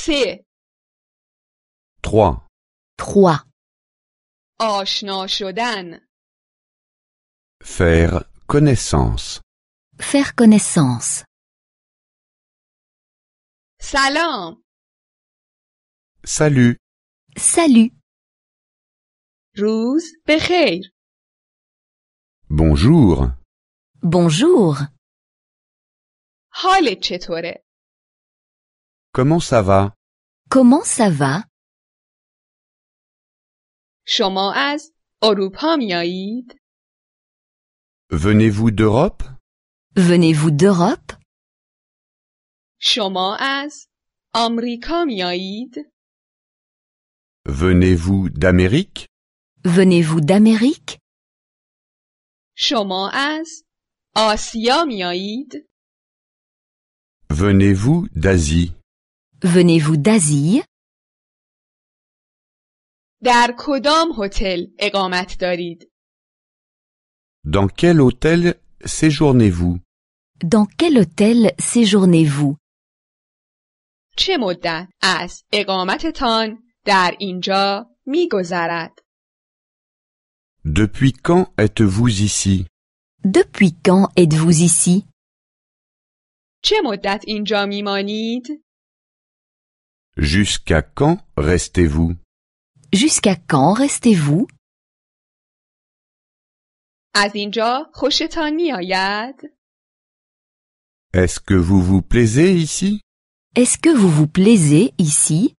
3. 3. 3. آشنا شدن. Faire connaissance. Faire connaissance. سلام. Salut. Salut. روز بخیر. Bonjour. Bonjour. حالت چطوره؟ Comment ça va? Comment ça va? شما از اروپا میایید؟ Venez-vous d'Europe? Venez-vous d'Europe? شما از آمریکا میایید؟ Venez-vous d'Amérique? Venez-vous d'Amérique? شما از آسیا میایید؟ Venez-vous d'Asie? Venez-vous d'Asie? در کدام هتل اقامت دارید؟ Dans quel hôtel séjournez-vous? Dans quel hôtel séjournez-vous? چه مدت از اقامتتان در اینجا میگذرد؟ Depuis quand êtes-vous ici? Depuis quand êtes-vous ici? چه مدت اینجا میمانید؟ Jusqu'à quand restez-vous? Jusqu'à quand restez-vous? از اینجا خوشتان میآید؟ Est-ce que vous vous plaisez ici? Est-ce que vous vous plaisez ici?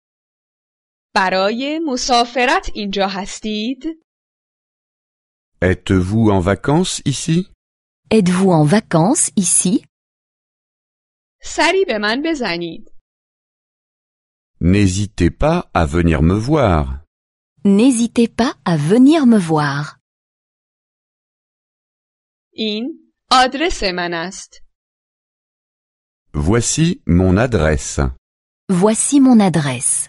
برای مسافرت اینجا هستید؟ Êtes-vous en vacances ici? Êtes-vous en vacances ici? سری به من بزنید. N'hésitez pas à venir me voir. N'hésitez pas à venir me voir. این آدرس من است. Voici mon adresse. Voici mon adresse.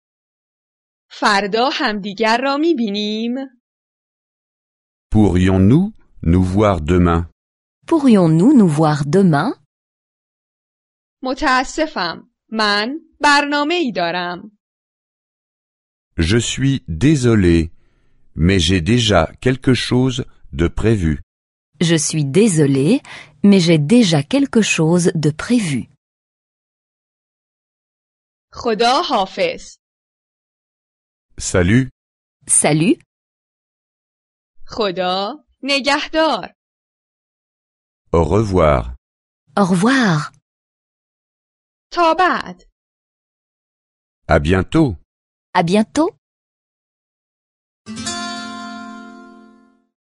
فردا همدیگر را میبینیم؟ Pourrions-nous nous voir demain? Pourrions-nous nous voir demain? متاسفم. من برنامه‌ای دارم. Je suis désolé, mais j'ai déjà quelque chose de prévu. Je suis désolé, mais j'ai déjà quelque chose de prévu. خدا حافظ. Salut, Salut, خدا نگهدار. au revoir. au revoir, تا بعد. À bientôt. à bientôt.